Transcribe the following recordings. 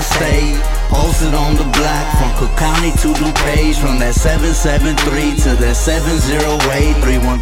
stay. Posted on the block from Cook County to DuPage, from that 773 to that 708,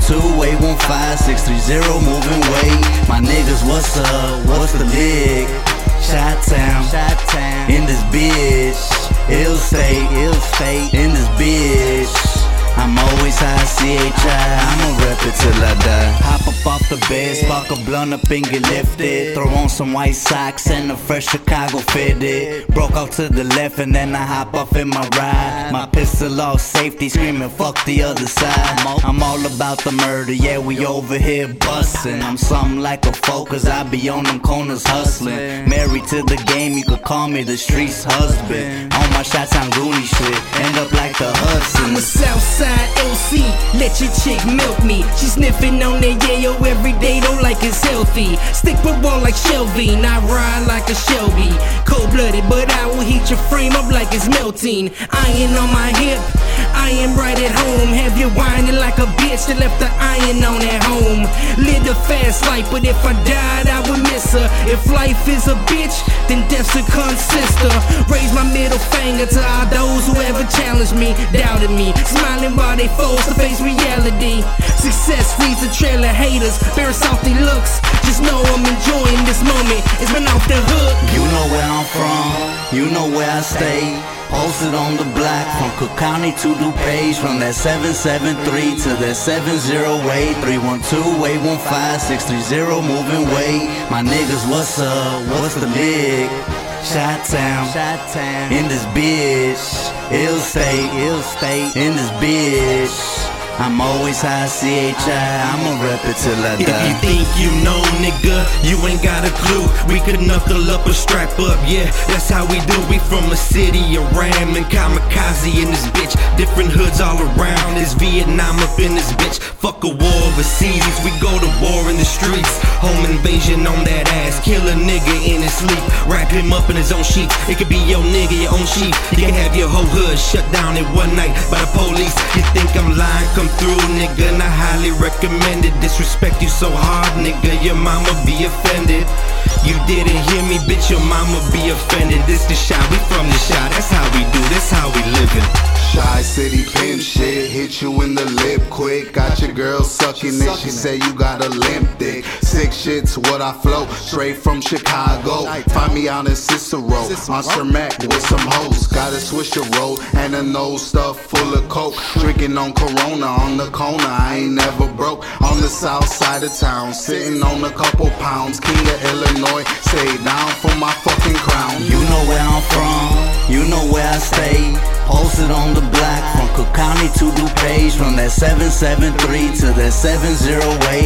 312-815-630, moving weight. My niggas, what's up? What's the big? Chi-Town, in this bitch. Ill State, in this bitch. I'm always high, CHI, I'ma rep it till I die. Hop up off the bed, spark a blunt up and get lifted. Throw on some white socks and a fresh Chicago fitted. Broke off to the left and then I hop off in my ride. My pistol off safety, screaming fuck the other side. I'm all about the murder, yeah, we over here bustin'. I'm something like a foe, cause I be on them corners hustling. Married to the game, you could call me the streets husband. On my Chi-Town Goonie shit, end up like the Hudson. I'm a Southside OC, let your chick milk me. She sniffing on that yayo every day, don't like it's healthy. Stick with ball like Shelby, not ride like a Shelby. Cold-blooded, but I will heat your frame up like it's melting. Iron on my hip, I am right at home. Have you whining like a bitch that left the iron on at home. Lived a fast life, but if I died, I would miss her. If life is a bitch, then death's a consist her. Raise my middle finger to all those who ever challenged me, doubted me, smiling while they foes to face reality. Success leads a trail of haters, very salty looks. Just know I'm enjoying this moment, it's been off the hook. You know where I'm from, you know where I stay. Posted on the block from Cook County to DuPage, from that 773 to that 708, 312-815-630, moving weight. My niggas, what's up? What's the big? Chi-Town, in this bitch. Ill State, in this bitch. I'm always high, CHI, I'ma rep it till I die. If you think you know, nigga, you ain't got a clue. We could knuckle up or strap up, yeah, that's how we do. We from a city of Ram and Kamikaze in this bitch. Different hoods all around, it's Vietnam up in this bitch. Fuck a war overseas, we go to war in the streets. Home invasion on that ass, kill a nigga in his sleep. Wrap him up in his own sheets, it could be your nigga, your own sheep. You can have your whole hood shut down in one night by the police. You think I'm lying? Come through, nigga, and I highly recommend it. Disrespect you so hard, nigga, your mama be offended. You didn't hear me, bitch, your mama be offended. This the shot, we from the shot, that's how we do, that's how we livin'. Chi-City pimp shit, hit you in the lip quick. Got your girl sucking it, she say you got a limp dick. Sick shit's what I flow, straight from Chicago. Find me out in Cicero, on Cermak with some hoes. Got a Swisher roll and a nose stuffed full of coke. Drinking on Corona on the corner, I ain't never broke. On the south side of town, sitting on a couple pounds. King of Illinois, stay down for my fucking crown. You know where I'm from, you know where I stay. Posted on the block from Cook County to DuPage, from that 773 to that 708,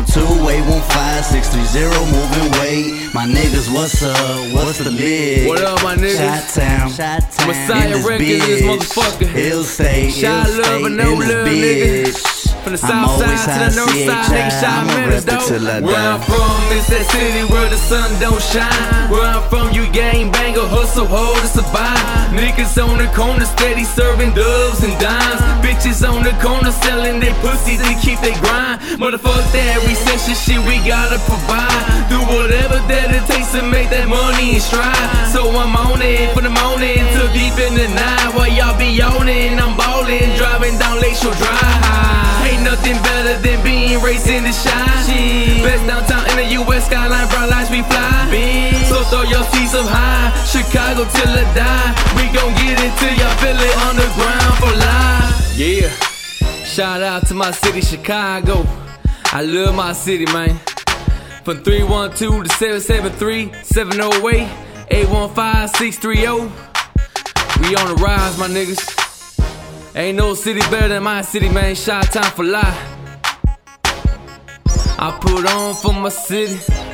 312-815-630, moving weight. My niggas, what's up? What's the big? What up, my niggas? Chi-Town, Messiah Records in this motherfucker. Ill State, Shy love and no love, nigga. From the south side to the north side, nigga, Shy Menace, though. Where I'm from, it's that city where the sun don't shine. Where I'm from, you gang banger, hustle hard to survive. Niggas on the corner steady serving doves and dimes. Bitches on the corner selling their pussies to keep they grind. Motherfuck that recession shit, we gotta provide. Do whatever that it takes to make that money and strive. So I'm on it from the morning till deep in the night. While y'all be owning, I'm ballin', driving down Lakeshore Drive. Ain't nothing better than being raised in the shine. Best downtown in the US, skyline, brown lights we fly. So throw your seats up high, Chicago till I die. We gon' get it till y'all feel it underground for life. Yeah, shout out to my city, Chicago. I love my city, man. From 312 to 773, 708, 815, 630. We on the rise, my niggas. Ain't no city better than my city, man. Chi-Town for life. I put on for my city.